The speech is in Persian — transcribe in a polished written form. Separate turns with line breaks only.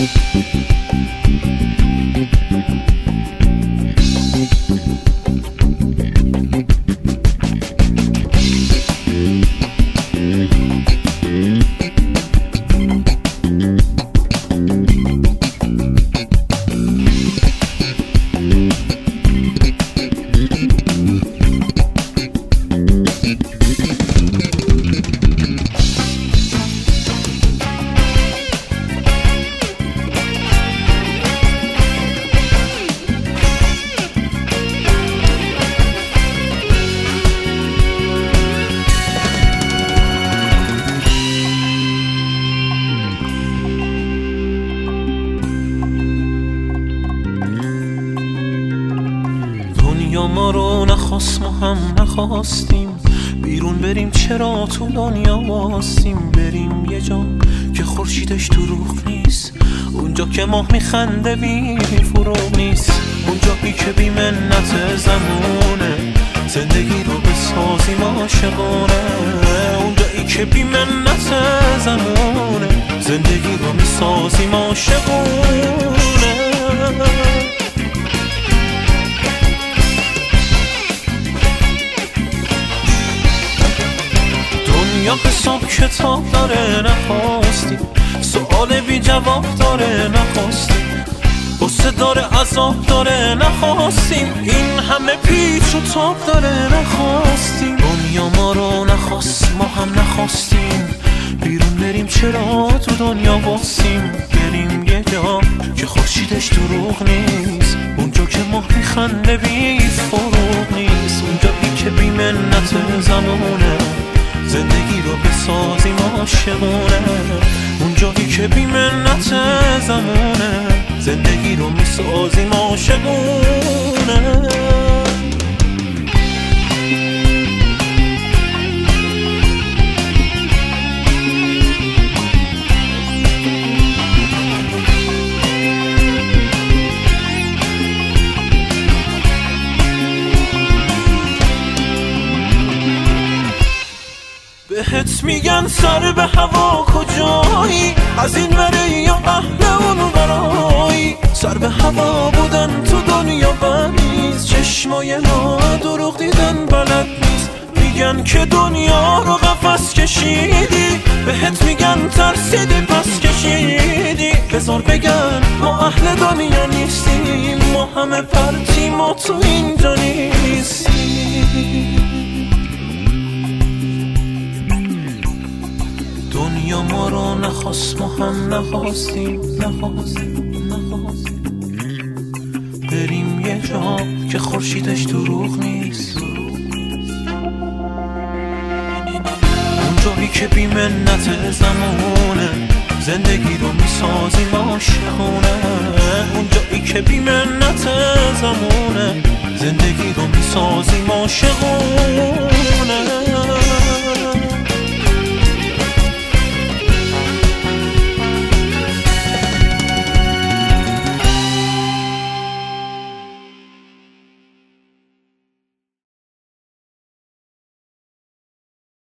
ما رو نخواست، ما هم نخواستیم بیرون بریم، چرا تو دنیا واستیم؟ بریم یه جا که خورشیدش دروغ نیست، اونجا که ماه میخنده بی فروغ نیست، اونجایی که بی منت زمونه زندگی رو بسازیم عاشقانه، اونجایی که بی منت زمونه زندگی رو میسازیم عاشقانه. یا حساب کتاب داره نخواستیم، سؤال بی جواب داره نخواستیم، غصه داره عذاب داره نخواستیم، این همه پیچ و تاب داره نخواستیم. دنیا ما رو نخواست، ما هم نخواستیم بیرون بریم، چرا تو دنیا واسیم؟ بریم یه جا که خورشیدش دروغ نیست، اونجا که ماه میخنده بی فروغ نیست، اونجایی که بی منت زمونه زندگی رو بسازیم عاشقونه، اونجایی که بی منت زمونه زندگی رو میسازیم عاشقونه. بهت میگن سر به هوا کجایی، از این وره یا اهل اون ورایی، سر به هوا بودن تو دنیا بد نیست، چشمای ما دروغ دیدن بلد نیست، میگن که دنیا رو قفس کشیدی، بهت میگن ترسیدی پس کشیدی، بذار بگن ما اهل دنیا نیستیم، ما همه پرتیم ما تو اینجا نیستیم. دنیا ما رو نخواست، ما هم نخواستیم بریم یه جا که خورشیدش دروغ نیست، اونجایی که بی منت زمونه زندگی رو میسازیم عاشقونه، اونجایی که بی منت زمونه زندگی رو میسازیم عاشقونه.